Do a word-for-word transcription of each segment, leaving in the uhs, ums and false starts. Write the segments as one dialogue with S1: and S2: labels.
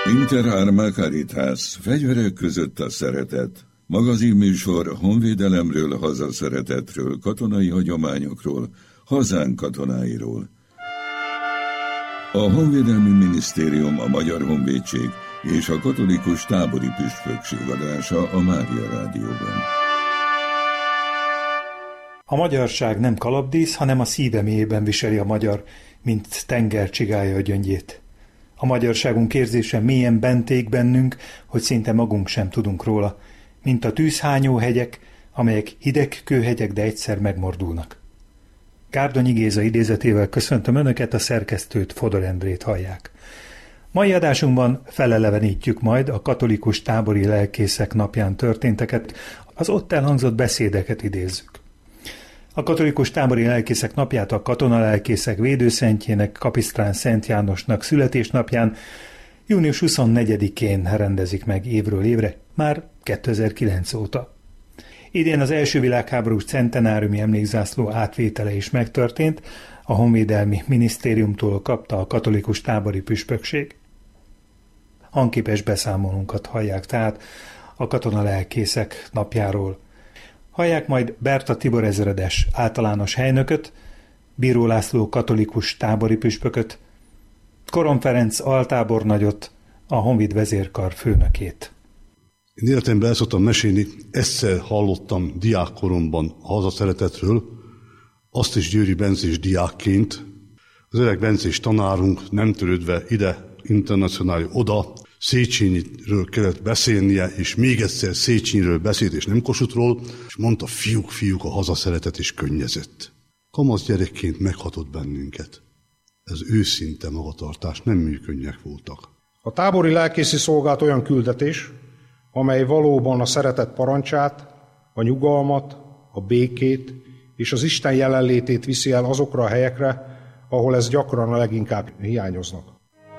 S1: Inter Arma Caritas, fegyverek között a szeretet. Magazinműsor honvédelemről, hazaszeretetről, katonai hagyományokról, hazánk katonáiról. A Honvédelmi Minisztérium, a Magyar Honvédség és a Katolikus Tábori Püspökség adása a Mária Rádióban.
S2: A magyarság nem kalapdísz, hanem a szíve mélyében viseli a magyar, mint tenger csigálja a gyöngyét. A magyarságunk érzése mélyen bent ég bennünk, hogy szinte magunk sem tudunk róla, mint a tűzhányó hegyek, amelyek hideg kőhegyek, de egyszer megmordulnak. Gárdonyi Géza idézetével köszöntöm Önöket, a szerkesztőt, Fodor Endrét hallják. Mai adásunkban felelevenítjük majd a katolikus tábori lelkészek napján történteket, az ott elhangzott beszédeket idézzük. A katolikus tábori lelkészek napját a katonalelkészek védőszentjének, Kapisztrán Szent Jánosnak születésnapján június huszonnegyedikén rendezik meg évről évre, már kétezer-kilenc óta. Idén az első világháborús centenáriumi emlékzászló átvétele is megtörtént, a Honvédelmi Minisztériumtól kapta a katolikus tábori püspökség. Hangképes beszámolónkat hallják tehát a katonalelkészek napjáról. Hallják majd Berta Tibor ezredes általános helynököt, Bíró László katolikus tábori püspököt, Koron Ferenc altábornagyot, a Honvéd vezérkar főnökét.
S3: Én életemben el szoktam mesélni, egyszer hallottam diákkoromban a hazaszeretetről, azt is Győri Bencés diákként. Az öreg Bencés tanárunk nem törődve ide, internacionális oda, Széchenyiről kellett beszélnie, és még egyszer Széchenyről beszélt, és nem Kossutról, és mondta, fiúk, fiúk, a hazaszeretet is könnyezett. Kamasz gyerekként meghatott bennünket. Ez őszinte magatartás, nem műkönnyek voltak.
S4: A tábori lelkészi szolgálat olyan küldetés, amely valóban a szeretet parancsát, a nyugalmat, a békét és az Isten jelenlétét viszi el azokra a helyekre, ahol ez gyakran a leginkább hiányoznak.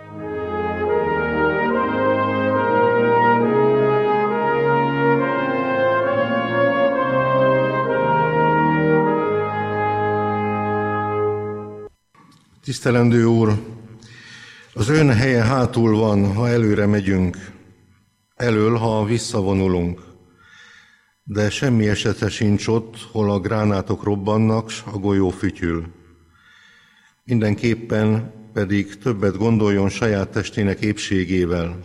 S5: Tisztelendő úr, az ön helye hátul van, ha előre megyünk, elől, ha visszavonulunk, de semmi esetre sincs ott, hol a gránátok robbannak, s a golyó fütyül. Mindenképpen pedig többet gondoljon saját testének épségével.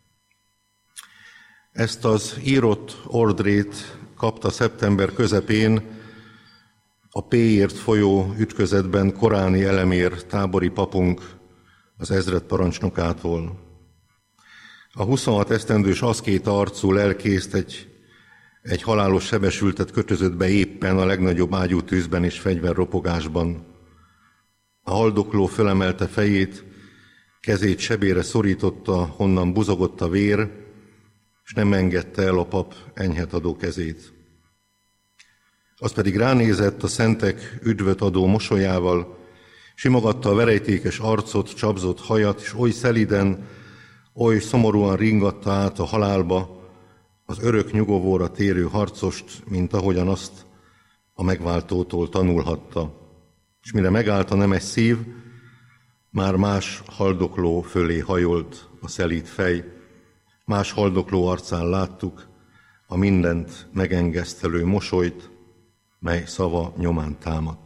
S5: Ezt az írott ordrét kapta szeptember közepén a Péért folyó ütközetben Koráni Elemér tábori papunk az ezredparancsnokától. A huszonhat esztendős aszkéta arcú lelkészt egy, egy halálos sebesültet kötözött be éppen a legnagyobb ágyútűzben és fegyverropogásban. A haldokló fölemelte fejét, kezét sebére szorította, honnan buzogott a vér, és nem engedte el a pap enyhet-adó kezét. Az pedig ránézett a szentek üdvöt adó mosolyával, simogatta a verejtékes arcot, csapzott hajat, és oly szeliden, oly szomorúan ringatta át a halálba az örök nyugovóra térő harcost, mint ahogyan azt a megváltótól tanulhatta. És mire megállt a nemes szív, már más haldokló fölé hajolt a szelíd fej, más haldokló arcán láttuk a mindent megengesztelő mosolyt, mely szava nyomán támadt.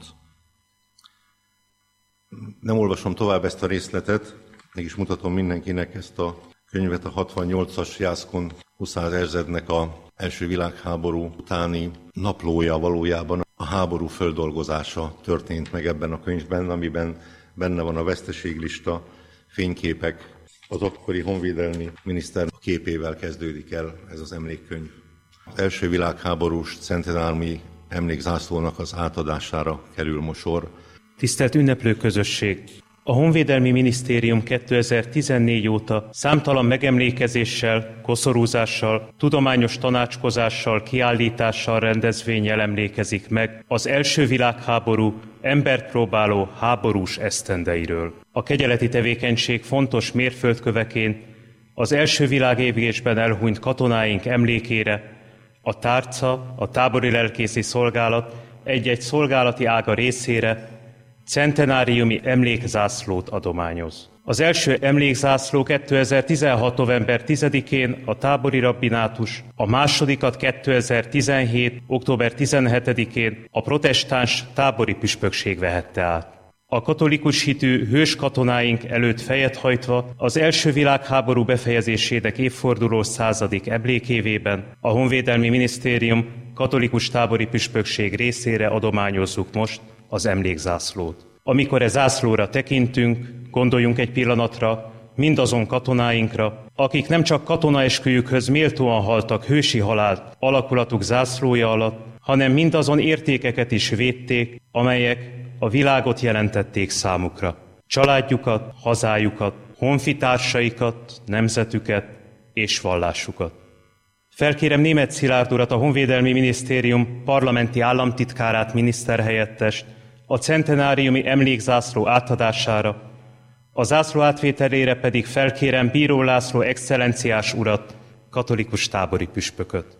S5: Nem olvasom tovább ezt a részletet, mégis mutatom mindenkinek ezt a könyvet, a hatvannyolcas Jászkun Huszár Erzsednek a első világháború utáni naplója valójában. A háború földolgozása történt meg ebben a könyvben, amiben benne van a veszteséglista, fényképek. Az akkori honvédelmi miniszter képével kezdődik el ez az emlékkönyv. Az első világháborús centenáriumi emlékzászlónak az átadására kerül most sor.
S6: Tisztelt ünneplő közösség! A Honvédelmi Minisztérium kétezer-tizennégy óta számtalan megemlékezéssel, koszorúzással, tudományos tanácskozással, kiállítással, rendezvénnyel emlékezik meg az első világháború embert próbáló háborús esztendeiről. A kegyeleti tevékenység fontos mérföldköveként az első világégésben elhunyt katonáink emlékére a tárca, a tábori lelkészi szolgálat egy-egy szolgálati ága részére centenáriumi emlékzászlót adományoz. Az első emlékzászló kétezer-tizenhat. november tizedikén a tábori rabbinátus, a másodikat kétezer-tizenhét. október tizenhetedikén a protestáns tábori püspökség vehette át. A katolikus hitű hős katonáink előtt fejet hajtva az első világháború befejezésének évforduló századik emlékévében a Honvédelmi Minisztérium katolikus tábori püspökség részére adományozzuk most az emlékzászlót. Amikor e zászlóra tekintünk, gondoljunk egy pillanatra mindazon katonáinkra, akik nem csak katonaesküjükhöz méltóan haltak hősi halált alakulatuk zászlója alatt, hanem mindazon értékeket is védték, amelyek a világot jelentették számukra. Családjukat, hazájukat, honfitársaikat, nemzetüket és vallásukat. Felkérem Németh Szilárd urat, a Honvédelmi Minisztérium parlamenti államtitkárát, miniszterhelyettest, a centenáriumi emlékzászló átadására, a zászló átvételére pedig felkérem Bíró László excellenciás urat, katolikus tábori püspököt.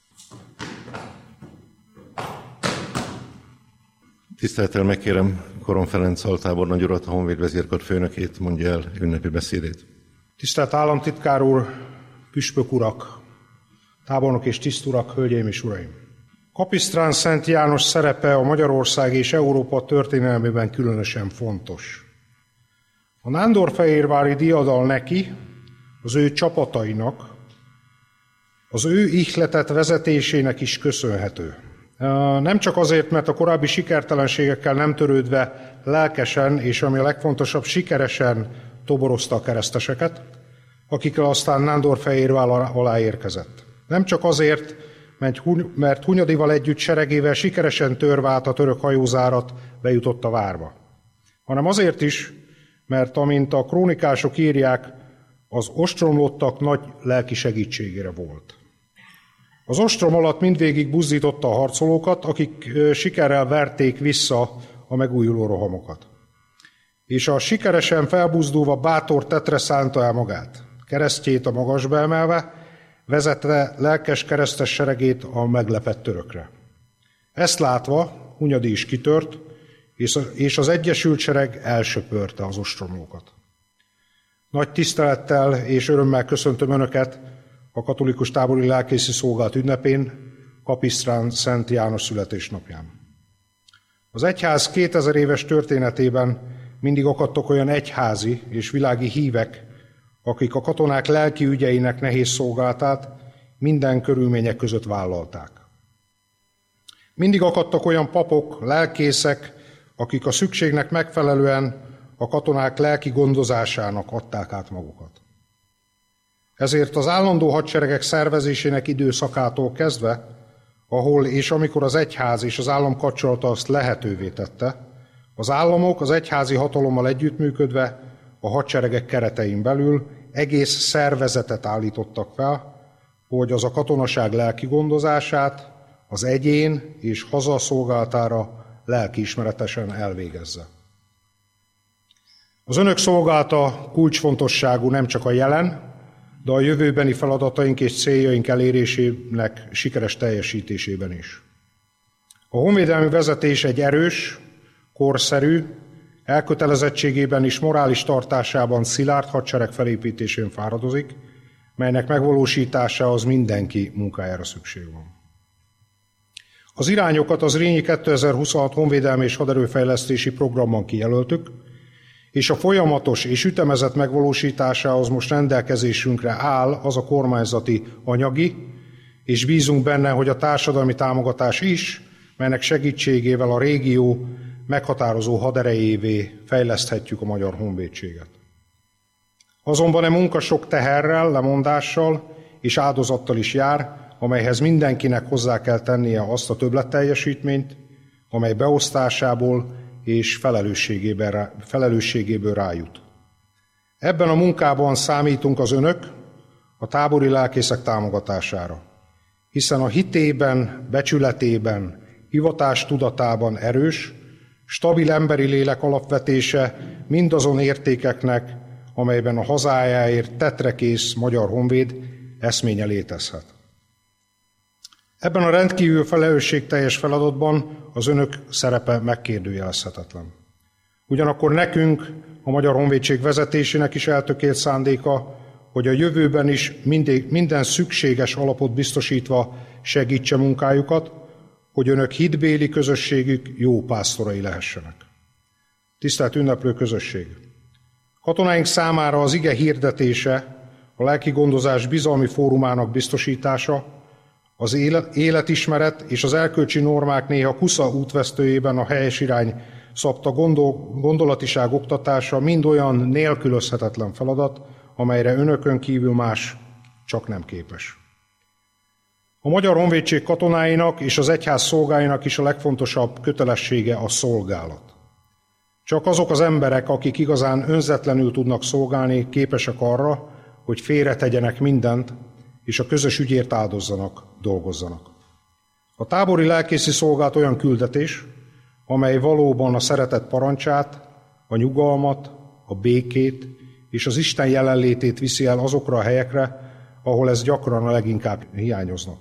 S5: Tisztelettel megkérem Koron Ferenc altábornagy urat, a Honvéd vezérkar főnökét, mondja el ünnepi beszédét.
S4: Tisztelt államtitkár úr, püspök urak, tábornok és tiszturak, hölgyeim és uraim! Kapisztrán Szent János szerepe a Magyarország és Európa történelmében különösen fontos. A nándorfehérvári diadal neki, az ő csapatainak, az ő ihletett vezetésének is köszönhető. Nem csak azért, mert a korábbi sikertelenségekkel nem törődve lelkesen, és ami a legfontosabb, sikeresen toborozta a kereszteseket, akikkel aztán Nándorfehérvár alá érkezett. Nem csak azért, mert Hunyadival együtt seregével sikeresen törve át a török hajózárat bejutott a várba, hanem azért is, mert amint a krónikások írják, az ostromlottak nagy lelki segítségére volt. Az ostrom alatt mindvégig buzdította a harcolókat, akik sikerrel verték vissza a megújuló rohamokat. És a sikeresen felbuzdulva bátor tetre szánta el magát, keresztjét a magasba emelve, vezette lelkes keresztes seregét a meglepett törökre. Ezt látva Hunyadi is kitört, és az egyesült sereg elsöpörte az ostromlókat. Nagy tisztelettel és örömmel köszöntöm Önöket a katolikus tábori lelkészi szolgálat ünnepén, Kapisztrán Szent János születésnapján. Az egyház kétezer éves történetében mindig akadtak olyan egyházi és világi hívek, akik a katonák lelki ügyeinek nehéz szolgálatát minden körülmények között vállalták. Mindig akadtak olyan papok, lelkészek, akik a szükségnek megfelelően a katonák lelki gondozásának adták át magukat. Ezért az állandó hadseregek szervezésének időszakától kezdve, ahol és amikor az egyház és az állam kapcsolata azt lehetővé tette, az államok az egyházi hatalommal együttműködve a hadseregek keretein belül egész szervezetet állítottak fel, hogy az a katonaság lelki gondozását az egyén és haza szolgálatára lelkiismeretesen elvégezze. Az Önök szolgálata kulcsfontosságú nem csak a jelen, de a jövőbeni feladataink és céljaink elérésének sikeres teljesítésében is. A honvédelmi vezetés egy erős, korszerű, elkötelezettségében és morális tartásában szilárd hadsereg felépítésén fáradozik, melynek megvalósításához mindenki munkájára szükség van. Az irányokat az Zrínyi kétezer-huszonhat honvédelmi és haderőfejlesztési programban kijelöltük, és a folyamatos és ütemezett megvalósításához most rendelkezésünkre áll az a kormányzati anyagi, és bízunk benne, hogy a társadalmi támogatás is, melynek segítségével a régió meghatározó haderejévé fejleszthetjük a magyar honvédséget. Azonban a munka sok teherrel, lemondással és áldozattal is jár, amelyhez mindenkinek hozzá kell tennie azt a többletteljesítményt, amely beosztásából és felelősségéből rájut. Ebben a munkában számítunk az Önök, a tábori lelkészek támogatására, hiszen a hitében, becsületében, hivatás tudatában erős, stabil emberi lélek alapvetése mindazon értékeknek, amelyben a hazájáért tetrekész magyar honvéd eszménye létezhet. Ebben a rendkívül felelősségteljes feladatban az Önök szerepe megkérdőjelezhetetlen. Ugyanakkor nekünk, a Magyar Honvédség vezetésének is eltökélt szándéka, hogy a jövőben is mindig, minden szükséges alapot biztosítva segítse munkájukat, hogy önök hitbéli közösségük jó pásztorai lehessenek. Tisztelt ünneplő közösség! Katonáink számára az ige hirdetése, a lelki gondozás bizalmi fórumának biztosítása, az életismeret és az erkölcsi normák néha kusza útvesztőjében a helyes irány szabta gondol, gondolatiság oktatása mind olyan nélkülözhetetlen feladat, amelyre önökön kívül más csak nem képes. A Magyar Honvédség katonáinak és az egyház szolgáinak is a legfontosabb kötelessége a szolgálat. Csak azok az emberek, akik igazán önzetlenül tudnak szolgálni, képesek arra, hogy félretegyenek mindent, és a közös ügyért áldozzanak, dolgozzanak. A tábori lelkészi szolgálat olyan küldetés, amely valóban a szeretet parancsát, a nyugalmat, a békét és az Isten jelenlétét viszi el azokra a helyekre, ahol ez gyakran a leginkább hiányoznak.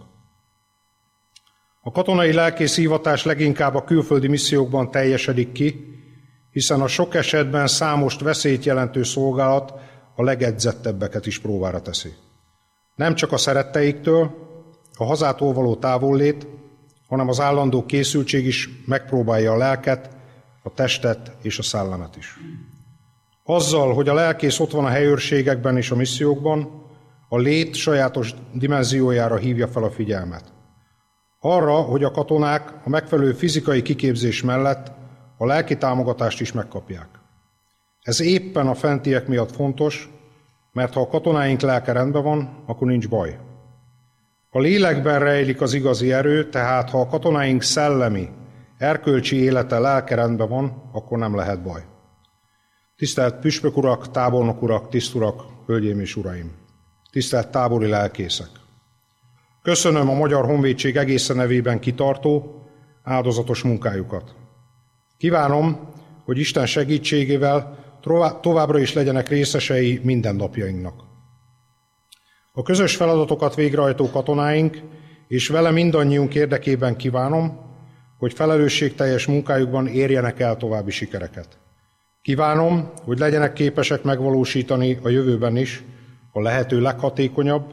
S4: A katonai lelkész hivatás leginkább a külföldi missziókban teljesedik ki, hiszen a sok esetben számos veszélyt jelentő szolgálat a legedzettebbeket is próbára teszi. Nem csak a szeretteiktől, a hazától való távollét, hanem az állandó készültség is megpróbálja a lelket, a testet és a szellemet is. Azzal, hogy a lelkész ott van a helyőrségekben és a missziókban, a lét sajátos dimenziójára hívja fel a figyelmet. Arra, hogy a katonák a megfelelő fizikai kiképzés mellett a lelki támogatást is megkapják. Ez éppen a fentiek miatt fontos, mert ha a katonáink lelke rendben van, akkor nincs baj. A lélekben rejlik az igazi erő, tehát ha a katonáink szellemi, erkölcsi élete lelke rendben van, akkor nem lehet baj. Tisztelt püspök urak, tábornok urak, tiszturak, hölgyeim és uraim! Tisztelt tábori lelkészek! Köszönöm a Magyar Honvédség egészen nevében kitartó, áldozatos munkájukat. Kívánom, hogy Isten segítségével továbbra is legyenek részesei mindennapjainknak. A közös feladatokat végrehajtó katonáink és vele mindannyiunk érdekében kívánom, hogy felelősségteljes munkájukban érjenek el további sikereket. Kívánom, hogy legyenek képesek megvalósítani a jövőben is a lehető leghatékonyabb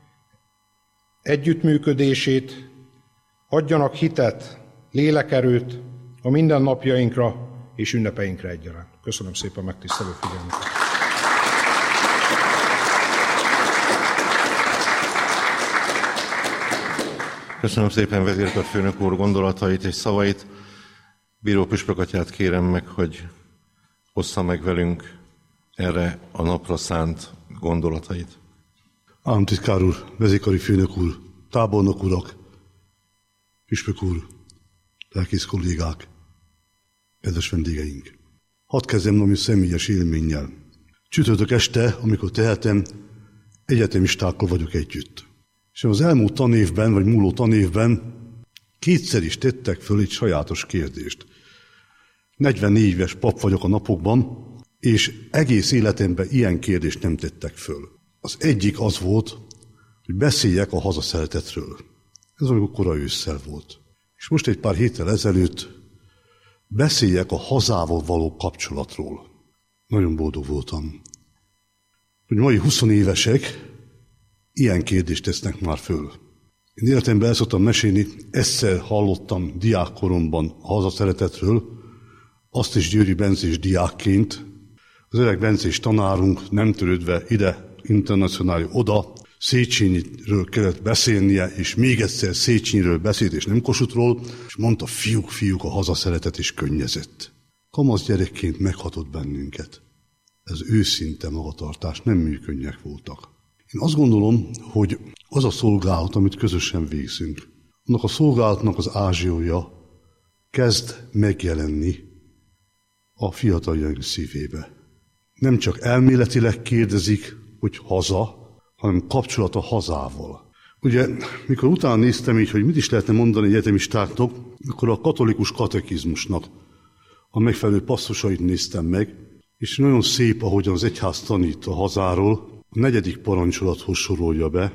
S4: együttműködését, adjanak hitet, lélekerőt a mindennapjainkra és ünnepeinkre egyaránt. Köszönöm szépen megtisztelő figyelmüket!
S5: Köszönöm szépen vezérkarfőnök úr gondolatait és szavait. Bíró püspök atyát kérem meg, hogy ossza meg velünk erre a napra szánt gondolatait.
S3: Államtitkár úr, vezérkari főnök úr, tábornok urak, püspök úr, lelkész kollégák, kedves vendégeink. Hadd kezdjem valami személyes élménnyel. Csütörtök este, amikor tehetem, egyetemistákkal vagyok együtt. És az elmúlt tanévben, vagy múló tanévben kétszer is tettek föl egy sajátos kérdést. negyvennégy éves pap vagyok a napokban, és egész életemben ilyen kérdést nem tettek föl. Az egyik az volt, hogy beszéljek a hazaszeretetről. Ez amikor kora ősszel volt. És most egy pár héttel ezelőtt beszéljek a hazával való kapcsolatról. Nagyon boldog voltam. Hogy mai huszonévesek ilyen kérdést tesznek már föl. Én életemben el szoktam mesélni, egyszer hallottam diákkoromban a hazaszeretetről, azt is Győri Bencés diákként. Az öreg Bencés tanárunk nem törődve ide, internacionális oda, Széchenyiről kellett beszélnie, és még egyszer Széchenyiről beszélt, és nem Kossutról, és mondta, fiúk, fiúk, a hazaszeretet is könnyezett. Kamasz gyerekként meghatott bennünket. Ez őszinte magatartás, nem műkönnyek voltak. Én azt gondolom, hogy az a szolgálat, amit közösen végzünk, annak a szolgálatnak az ázsiója kezd megjelenni a fiataljaink szívébe. Nem csak elméletileg kérdezik, hogy haza, hanem kapcsolat a hazával. Ugye, mikor utána néztem így, hogy mit is lehetne mondani egyetemistáknak, akkor a katolikus katekizmusnak a megfelelő passzusait néztem meg, és nagyon szép, ahogyan az egyház tanít a hazáról, a negyedik parancsolathoz sorolja be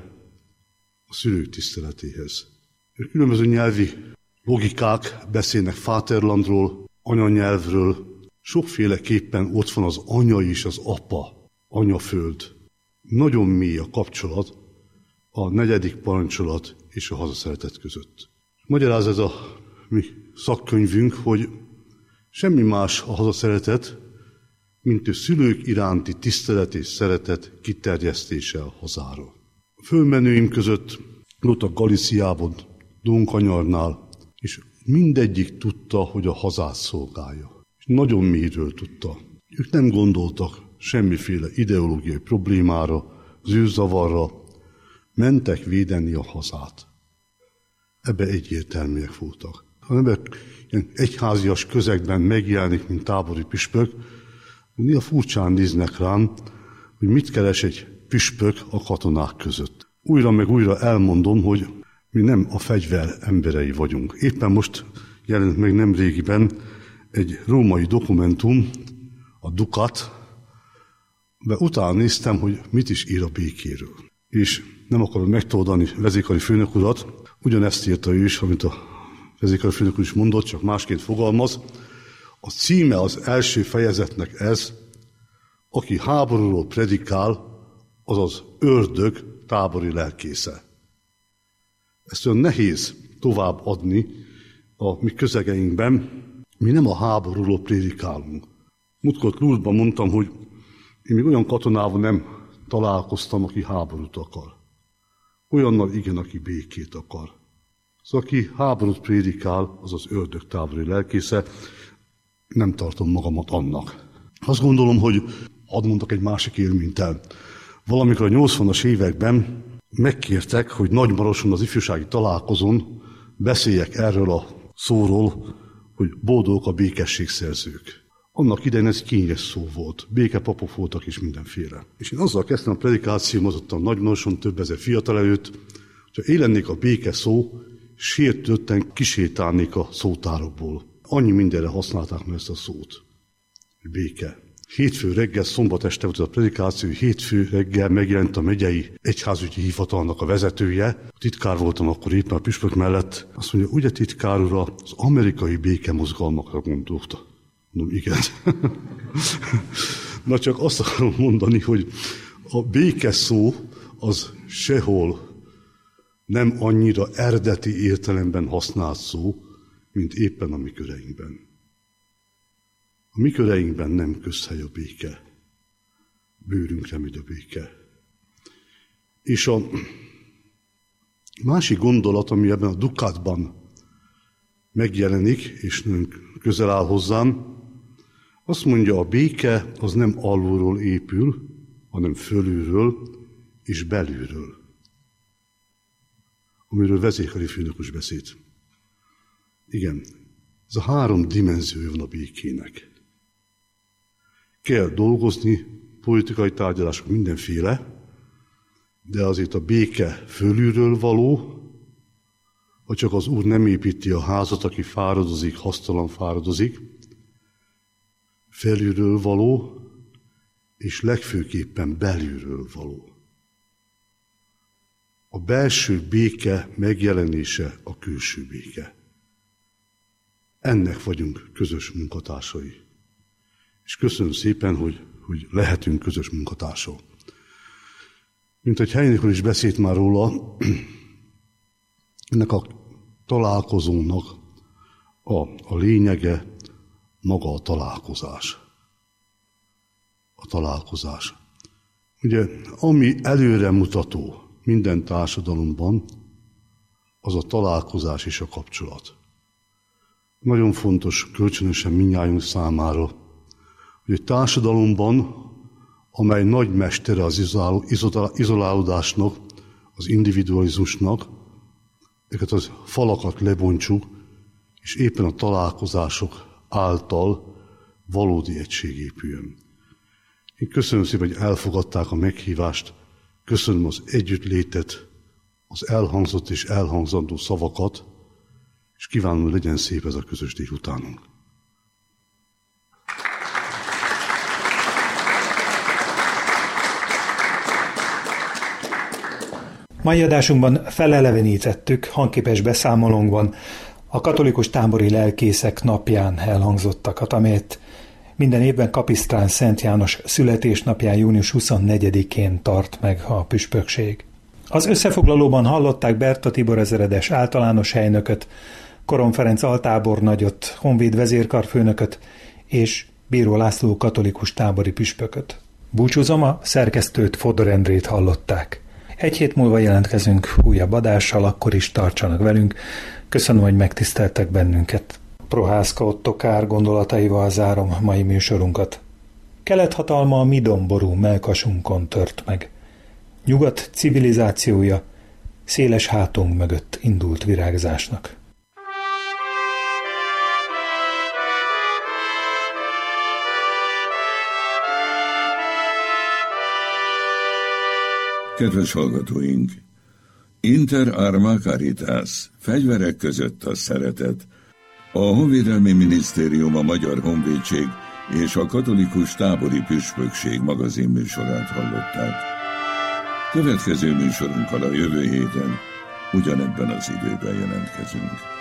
S3: a szülők tiszteletéhez. Különböző nyelvi logikák beszélnek Vaterlandról, anyanyelvről, Sokféleképpen ott van az anya és az apa, anyaföld. Nagyon mély a kapcsolat a negyedik parancsolat és a hazaszeretet között. Magyaráz ez a mi szakkönyvünk, hogy semmi más a hazaszeretet, mint a szülők iránti tisztelet és szeretet kiterjesztése a hazára. A fölmenőim között voltak Galíciában, Donkanyarnál, és mindegyik tudta, hogy a hazát szolgálja. És nagyon mélyről tudta. Ők nem gondoltak semmiféle ideológiai problémára, zűrzavarra, mentek védeni a hazát. Ebbe egyértelműek voltak. Ha ember ilyen egyházias közegben megjelenik, mint tábori püspök, néha furcsán néznek rám, hogy mit keres egy püspök a katonák között. Újra meg újra elmondom, hogy mi nem a fegyver emberei vagyunk. Éppen most jelent meg nemrégiben egy római dokumentum, a Dukat, de utána néztem, hogy mit is ír a békéről. És nem akarom megtoldani vezérkari főnök urat, ugyanezt írta ő is, amit a vezérkari főnök úr is mondott, csak másként fogalmaz. A címe az első fejezetnek ez, aki háborúról predikál, az az ördög tábori lelkésze. Ezt olyan nehéz tovább adni a mi közegeinkben, mi nem a háborúról prédikálunk. Múltkor Lourdesban mondtam, hogy én még olyan katonával nem találkoztam, aki háborút akar. Olyannal igen, aki békét akar. Szóval aki háborút prédikál, az az ördög tábori lelkésze, nem tartom magamat annak. Azt gondolom, hogy hadd mondok egy másik élményt el. Valamikor a nyolcvanas években megkértek, hogy Nagymaroson az ifjúsági találkozón beszéljek erről a szóról, hogy boldogok a békességszerzők. Annak idején ez kényes szó volt, békepapok voltak és mindenféle. És én azzal kezdtem a predikációmat ott a Nagymaroson több ezer fiatal előtt, hogyha élennék a béke szó, sértődten kisétálnék a szótárokból. Annyi mindenre használták meg ezt a szót. Béke. Hétfő reggel, szombat este volt a predikáció, hétfő reggel megjelent a megyei egyházügyi hivatalnak a vezetője. A titkár voltam akkor éppen a püspök mellett. Azt mondja, ugye titkár ura, az amerikai békemozgalmakra gondolta. No, igen. Na csak azt akarom mondani, hogy a béke szó az sehol nem annyira eredeti értelemben használt szó, mint éppen a mi köreinkben. A mi köreinkben nem közhely a béke. Bőrünkre megy a béke. És a másik gondolat, ami ebben a Dukátban megjelenik, és nagyon közel áll hozzám, azt mondja, a béke az nem alulról épül, hanem fölülről és belülről. Amiről vezérkari főnök is beszélt. Igen, ez a három dimenziója van a békének. Kell dolgozni, politikai tárgyalások mindenféle, de azért a béke fölülről való, ha csak az Úr nem építi a házat, aki fáradozik, hasztalan fáradozik, felülről való, és legfőképpen belülről való. A belső béke megjelenése a külső béke. Ennek vagyunk közös munkatársai. És köszönöm szépen, hogy, hogy lehetünk közös munkatársak. Mint hogy Heinikor is beszélt már róla, ennek a találkozónak a, a lényege maga a találkozás. A találkozás. Ugye, ami előremutató minden társadalomban, az a találkozás és a kapcsolat. Nagyon fontos kölcsönösen mindnyájunk számára, hogy egy társadalomban, amely nagy mestere az izolálódásnak, az individualizmusnak, ezeket az falakat lebontsuk, és éppen a találkozások által valódi egység épüljön. Én köszönöm szépen, hogy elfogadták a meghívást, köszönöm az együttlétet, az elhangzott és elhangzandó szavakat, és kívánom, hogy legyen szép ez a közös délutánunk.
S2: Mai adásunkban felelevenítettük hangképes beszámolónkban a katolikus tábori lelkészek napján elhangzottakat, amelyet Minden évben Kapisztrán Szent János születésnapján június huszonnegyedikén tart meg a püspökség. Az összefoglalóban hallották Berta Tibor ezredes általános helynököt, Koron Ferenc altábornagyot, honvéd vezérkarfőnököt és Bíró László katolikus tábori püspököt. Búcsúzom, a szerkesztőt, Fodor Endrét hallották. Egy hét múlva jelentkezünk újabb adással, akkor is tartsanak velünk. Köszönöm, hogy megtiszteltek bennünket. Prohászka Ottokár gondolataival zárom mai műsorunkat. Kelet hatalma a mi domború mellkasunkon tört meg. Nyugat civilizációja széles hátunk mögött indult virágzásnak.
S1: Kedves hallgatóink! Inter arma caritas, fegyverek között a szeretet. A Honvédelmi Minisztérium, a Magyar Honvédség és a Katolikus Tábori Püspökség magazinműsorát hallották. Következő műsorunkkal a jövő héten ugyanebben az időben jelentkezünk.